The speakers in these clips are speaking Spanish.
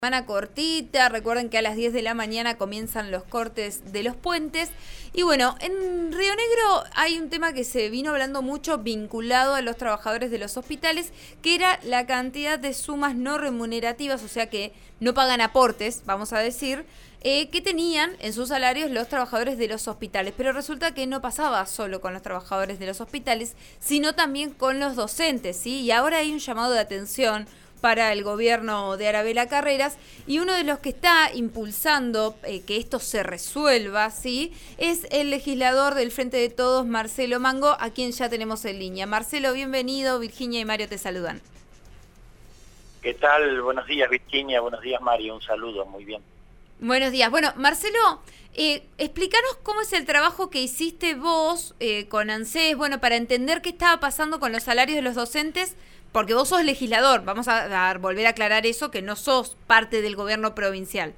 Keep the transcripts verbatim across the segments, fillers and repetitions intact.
Semana cortita, recuerden que a las diez de la mañana comienzan los cortes de los puentes. Y bueno, en Río Negro hay un tema que se vino hablando mucho vinculado a los trabajadores de los hospitales, que era la cantidad de sumas no remunerativas, o sea que no pagan aportes, vamos a decir, eh, que tenían en sus salarios los trabajadores de los hospitales. Pero resulta que no pasaba solo con los trabajadores de los hospitales, sino también con los docentes, ¿sí? Y ahora hay un llamado de atención para el gobierno de Arabella Carreras, y uno de los que está impulsando eh, que esto se resuelva, ¿sí?, es el legislador del Frente de Todos, Marcelo Mango, a quien ya tenemos en línea. Marcelo, bienvenido. Virginia y Mario te saludan. ¿Qué tal? Buenos días, Virginia. Buenos días, Mario. Un saludo. Muy bien. Buenos días. Bueno, Marcelo, eh, explícanos cómo es el trabajo que hiciste vos eh, con ANSES, bueno, para entender qué estaba pasando con los salarios de los docentes, porque vos sos legislador. Vamos a, a volver a aclarar eso, que no sos parte del gobierno provincial.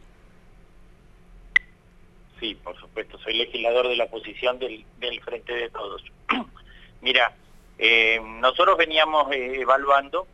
Sí, por supuesto. Soy legislador de la oposición del, del Frente de Todos. Mira, eh, nosotros veníamos eh, evaluando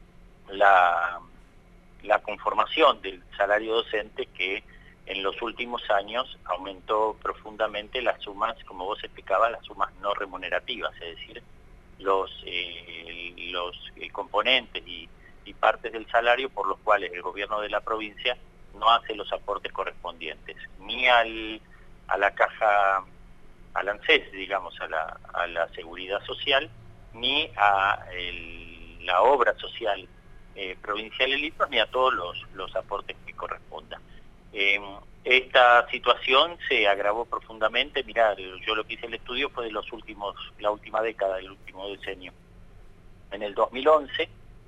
la, la conformación del salario docente, que en los últimos años aumentó profundamente las sumas, como vos explicabas, las sumas no remunerativas, es decir, los, eh, los eh, componentes y, y partes del salario por los cuales el gobierno de la provincia no hace los aportes correspondientes, ni al, a la caja, al ANSES, digamos, a la, a la seguridad social, ni a el, la obra social eh, provincial en Litros, ni a todos los, los aportes que correspondan. Eh, esta situación se agravó profundamente. Mirá, yo lo que hice el estudio fue de los últimos, la última década, del último decenio. En el dos mil once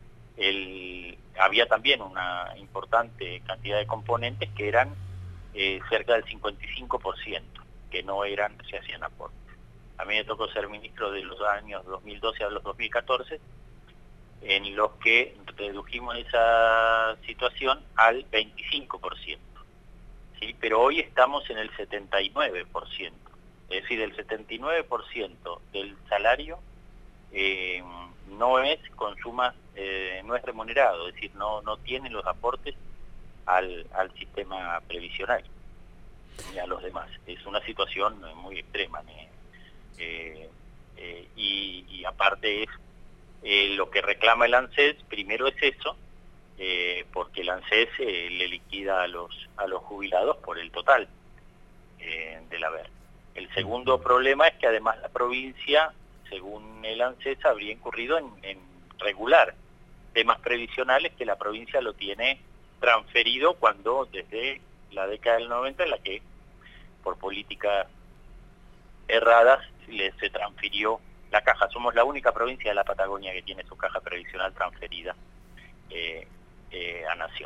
el, había también una importante cantidad de componentes que eran eh, cerca del cincuenta y cinco por ciento, que no eran, se hacían aportes. A mí me tocó ser ministro de los años dos mil doce a los dos mil catorce, en los que redujimos esa situación al veinticinco por ciento. ¿Sí? Pero hoy estamos en el setenta y nueve por ciento, es decir, el setenta y nueve por ciento del salario eh, no es con sumas, eh, no es remunerado, es decir, no, no tiene los aportes al, al sistema previsional ni a los demás. Es una situación muy extrema, ¿eh? Eh, eh, y, y aparte es eh, lo que reclama el ANSES, primero es eso, Eh, porque el ANSES eh, le liquida a los a los jubilados por el total eh, del haber. El segundo problema es que además la provincia, según el ANSES, habría incurrido en, en regular temas previsionales que la provincia lo tiene transferido, cuando desde la década del noventa, en la que por políticas erradas le, se transfirió la caja. Somos la única provincia de la Patagonia que tiene su caja previsional transferida eh, Eh, a Nación.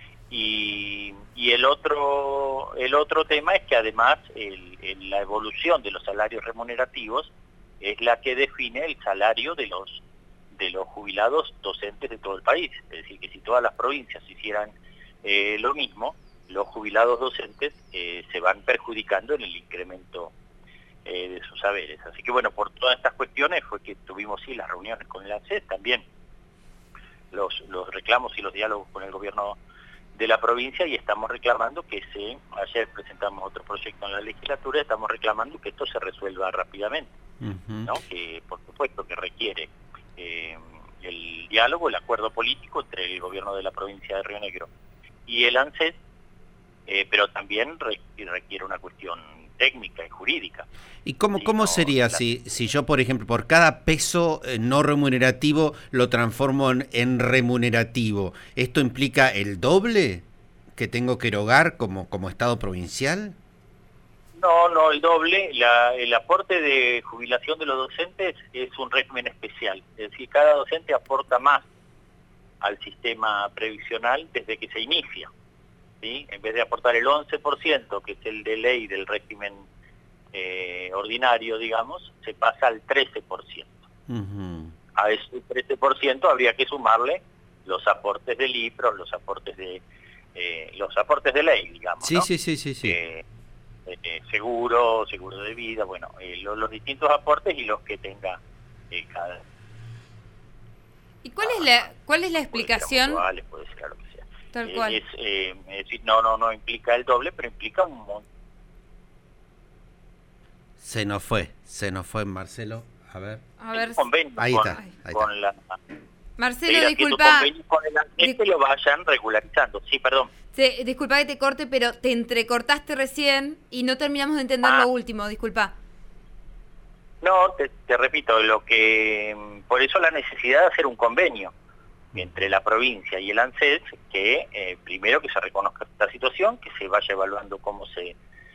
Y, y el otro el otro tema es que además el, el, la evolución de los salarios remunerativos es la que define el salario de los de los jubilados docentes de todo el país. Es decir, que si todas las provincias hicieran eh, lo mismo, los jubilados docentes eh, se van perjudicando en el incremento eh, de sus saberes. Así que bueno, por todas estas cuestiones fue que tuvimos sí las reuniones con el ANSES, también Los, los reclamos y los diálogos con el gobierno de la provincia, y estamos reclamando que se, ayer presentamos otro proyecto en la legislatura, estamos reclamando que esto se resuelva rápidamente, uh-huh. ¿no? Que por supuesto que requiere eh, el diálogo, el acuerdo político entre el gobierno de la provincia de Río Negro y el ANSES, eh, pero también requiere una cuestión técnica y jurídica. ¿Y cómo, sí, cómo no, sería la... si, si yo, por ejemplo, por cada peso eh, no remunerativo lo transformo en, en remunerativo? ¿Esto implica el doble que tengo que erogar como, como Estado provincial? No, no, el doble. La, el aporte de jubilación de los docentes es un régimen especial. Es decir, cada docente aporta más al sistema previsional desde que se inicia, ¿sí? En vez de aportar el once por ciento, que es el de ley del régimen eh, ordinario, digamos, se pasa al trece por ciento. Uh-huh. A ese trece por ciento habría que sumarle los aportes del I P R O, los aportes de eh, los aportes de ley, digamos, sí, ¿no? Sí, sí, sí, sí. Eh, eh, seguro, seguro de vida, bueno, eh, los, los distintos aportes y los que tenga eh, cada... ¿Y cuál es la cuál es la explicación? Puede ser mutuales, puede ser lo que sea. Tal Eh, cual. es, eh, es decir, no, no, no implica el doble, pero implica un montón. Se nos fue, se nos fue Marcelo. A ver. A ver. Convenio Ahí con, está, ahí con está. la... Marcelo, que tu disculpa. convenio con el ANSES que lo vayan regularizando. Sí, perdón. Sí, disculpa que te corte, pero te entrecortaste recién y no terminamos de entender Ah. lo último, disculpa. No, te, te repito, lo que por eso la necesidad de hacer un convenio entre la provincia y el ANSES, que eh, primero que se reconozca esta situación, que se vaya evaluando cómo se,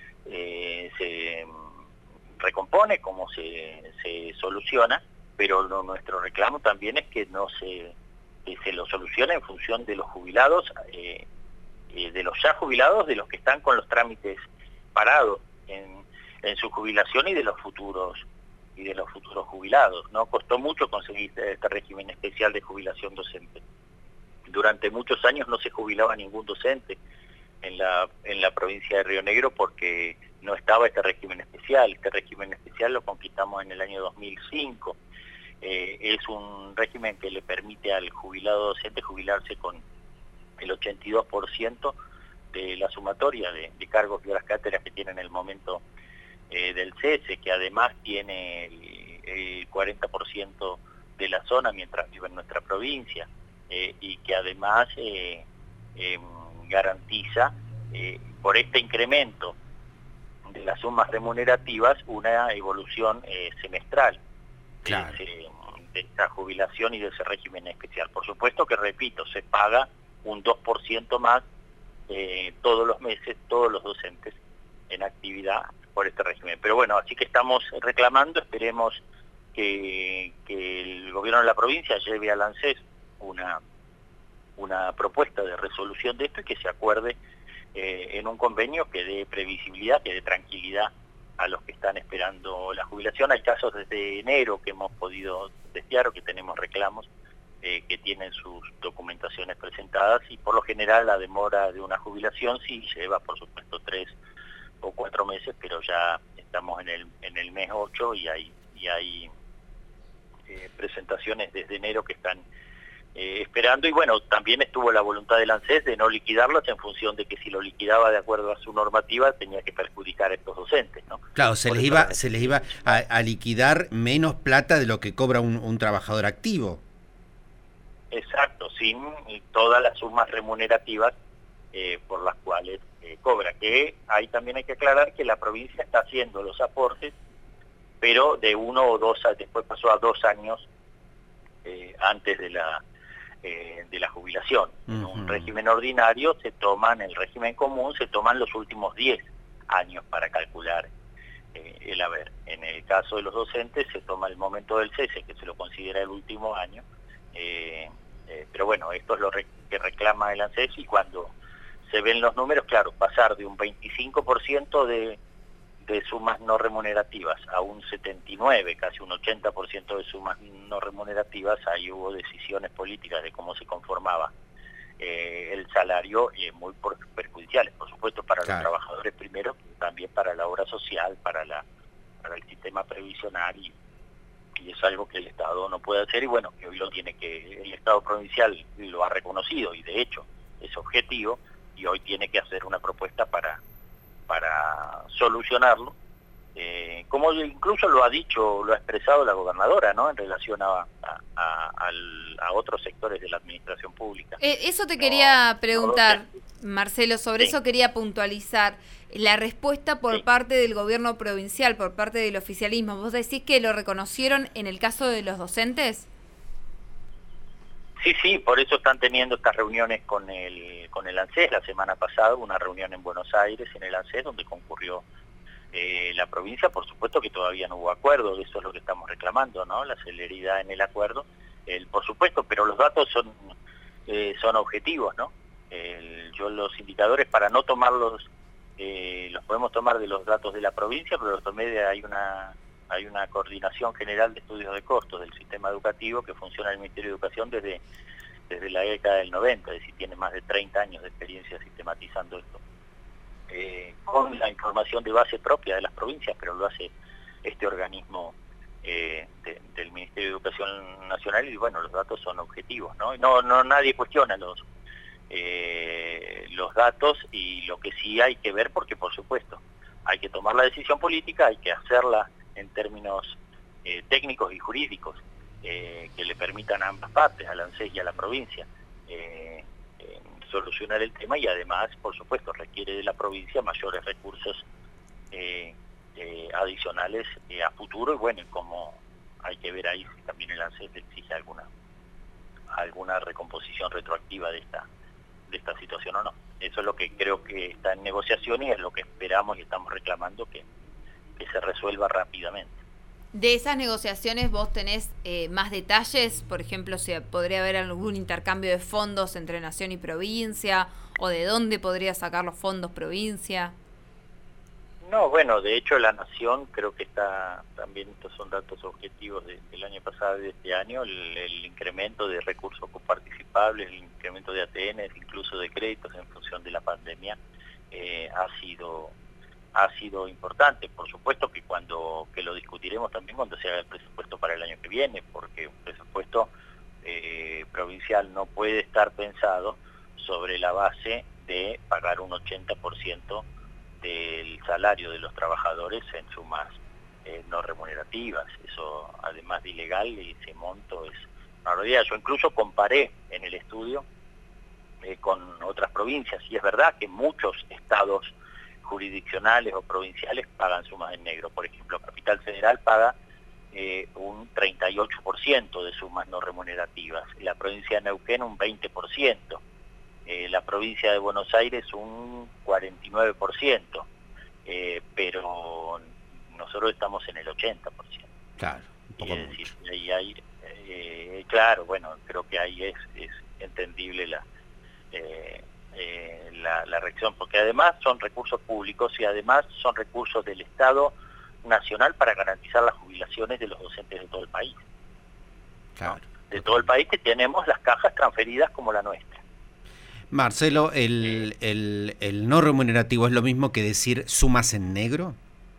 eh, se recompone, cómo se, se soluciona, pero lo, nuestro reclamo también es que no se, que se lo solucione en función de los jubilados, eh, eh, de los ya jubilados, de los que están con los trámites parados en, en su jubilación y de los futuros y de los futuros jubilados. No costó mucho conseguir este régimen especial de jubilación docente. Durante muchos años no se jubilaba ningún docente en la, en la provincia de Río Negro porque no estaba este régimen especial. Este régimen especial lo conquistamos en el año dos mil cinco. Eh, es un régimen que le permite al jubilado docente jubilarse con el ochenta y dos por ciento de la sumatoria de, de cargos y horas cátedras que tiene en el momento Eh, del cese, que además tiene el, el cuarenta por ciento de la zona mientras vive en nuestra provincia, eh, y que además eh, eh, garantiza eh, por este incremento de las sumas remunerativas una evolución eh, semestral Claro. de, ese, de esta jubilación y de ese régimen especial. Por supuesto que, repito, se paga un dos por ciento más eh, todos los meses, todos los docentes en actividad por este régimen. Pero bueno, así que estamos reclamando, esperemos que, que el gobierno de la provincia lleve al ANSES una, una propuesta de resolución de esto y que se acuerde eh, en un convenio que dé previsibilidad, que dé tranquilidad a los que están esperando la jubilación. Hay casos desde enero que hemos podido testear o que tenemos reclamos eh, que tienen sus documentaciones presentadas y por lo general la demora de una jubilación sí lleva, por supuesto, tres o cuatro meses, pero ya estamos en el en el mes ocho y hay y hay eh, presentaciones desde enero que están eh, esperando y bueno, también estuvo la voluntad del ANSES de no liquidarlas en función de que si lo liquidaba de acuerdo a su normativa tenía que perjudicar a estos docentes, ¿no? Claro, se Por les eso iba, la- se les iba a, a liquidar menos plata de lo que cobra un, un trabajador activo. Exacto, sin todas las sumas remunerativas eh, por las cuales eh, cobra, que ahí también hay que aclarar que la provincia está haciendo los aportes, pero de uno o dos, después pasó a dos años eh, antes de la eh, de la jubilación. En Uh-huh. un régimen ordinario se toman, en el régimen común se toman los últimos diez años para calcular eh, el haber. En el caso de los docentes se toma el momento del cese, que se lo considera el último año, eh, eh, pero bueno, esto es lo re que reclama el ANSES y cuando se ven los números, claro, pasar de un veinticinco por ciento de, de sumas no remunerativas a un setenta y nueve, casi un ochenta por ciento de sumas no remunerativas, ahí hubo decisiones políticas de cómo se conformaba eh, el salario eh, muy por, perjudiciales, por supuesto, para Claro. los trabajadores primero, también para la obra social, para, la, para el sistema previsional y, y es algo que el Estado no puede hacer y bueno, que hoy lo tiene que, el Estado provincial lo ha reconocido y de hecho es objetivo y hoy tiene que hacer una propuesta para, para solucionarlo, eh, como incluso lo ha dicho, lo ha expresado la gobernadora, ¿no? En relación a, a, a, al- a otros sectores de la administración pública. Eh, eso te No, quería no preguntar, docentes. Marcelo, sobre Sí. eso quería puntualizar. La respuesta por Sí. parte del gobierno provincial, por parte del oficialismo, ¿vos decís que lo reconocieron en el caso de los docentes? Sí, sí, por eso están teniendo estas reuniones con el con el ANSES. La semana pasada hubo una reunión en Buenos Aires, en el ANSES, donde concurrió eh, la provincia. Por supuesto que todavía no hubo acuerdo, eso es lo que estamos reclamando, ¿no? La celeridad en el acuerdo, el, por supuesto, pero los datos son eh, son objetivos, ¿no? El, yo los indicadores, para no tomarlos, eh, los podemos tomar de los datos de la provincia, pero los tomé de, hay una hay una coordinación general de estudios de costos del sistema educativo que funciona en el Ministerio de Educación desde, desde la década del noventa, es decir, tiene más de treinta años de experiencia sistematizando esto, eh, con la información de base propia de las provincias, pero lo hace este organismo eh, de, del Ministerio de Educación Nacional y bueno, los datos son objetivos, ¿no? No, no nadie cuestiona los eh, los datos, y lo que sí hay que ver, porque por supuesto hay que tomar la decisión política, hay que hacerla en términos eh, técnicos y jurídicos eh, que le permitan a ambas partes, al ANSES y a la provincia, eh, eh, solucionar el tema, y además, por supuesto, requiere de la provincia mayores recursos eh, eh, adicionales eh, a futuro, y bueno, como hay que ver ahí si también el ANSES exige alguna alguna recomposición retroactiva de esta de esta situación o no. Eso es lo que creo que está en negociación y es lo que esperamos y estamos reclamando que, que se resuelva rápidamente. De esas negociaciones vos tenés eh, más detalles, por ejemplo, si podría haber algún intercambio de fondos entre nación y provincia, o de dónde podría sacar los fondos provincia. No, bueno, de hecho la nación creo que está, también estos son datos objetivos de, del año pasado y de este año, el, el incremento de recursos coparticipables, el incremento de A T N, incluso de créditos en función de la pandemia, eh, ha sido ha sido importante. Por supuesto que cuando que lo discutiremos también cuando se haga el presupuesto para el año que viene, porque un presupuesto eh, provincial no puede estar pensado sobre la base de pagar un ochenta por ciento del salario de los trabajadores en sumas eh, no remunerativas. Eso, además de ilegal, y ese monto es una realidad. Yo incluso comparé en el estudio eh, con otras provincias, y es verdad que muchos estados jurisdiccionales o provinciales pagan sumas en negro. Por ejemplo, Capital Federal paga eh, un treinta y ocho por ciento de sumas no remunerativas, y la provincia de Neuquén un veinte por ciento. Eh, la provincia de Buenos Aires un cuarenta y nueve por ciento, eh, pero nosotros estamos en el ochenta por ciento. Claro, un poco es mucho. decir, ahí hay, eh, claro, bueno, creo que ahí es, es entendible la, eh, eh, la, la reacción, porque además son recursos públicos y además son recursos del Estado Nacional para garantizar las jubilaciones de los docentes de todo el país. Claro. ¿No? De todo el país, que tenemos las cajas transferidas como la nuestra. Marcelo, el, el, el no remunerativo es lo mismo que decir sumas en negro.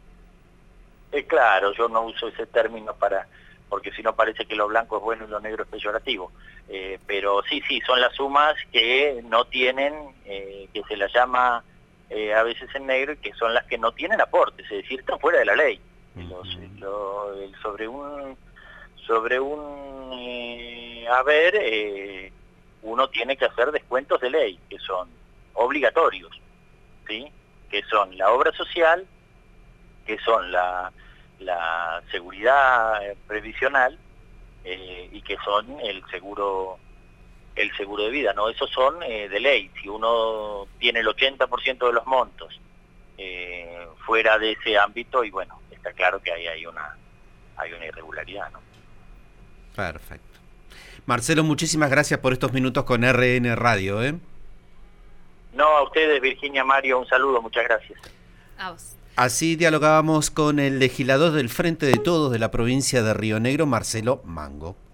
Eh, claro, yo no uso ese término para, porque si no parece que lo blanco es bueno y lo negro es peyorativo. Eh, pero sí, sí, son las sumas que no tienen, eh, que se las llama eh, a veces en negro, y que son las que no tienen aportes, es decir, están fuera de la ley. Los, lo, el, sobre un, sobre un eh, haber, eh, uno tiene que hacer descuentos de ley, que son obligatorios, ¿sí? Que son la obra social, que son la, la seguridad previsional eh, y que son el seguro el seguro de vida, ¿no? Esos son eh, de ley. Si uno tiene el ochenta por ciento de los montos eh, fuera de ese ámbito, y bueno, está claro que ahí hay una, hay una irregularidad, ¿no? Perfecto. Marcelo, muchísimas gracias por estos minutos con R N Radio, ¿eh? No, a ustedes, Virginia, Mario, un saludo, muchas gracias. A vos. Así dialogábamos con el legislador del Frente de Todos de la provincia de Río Negro, Marcelo Mango.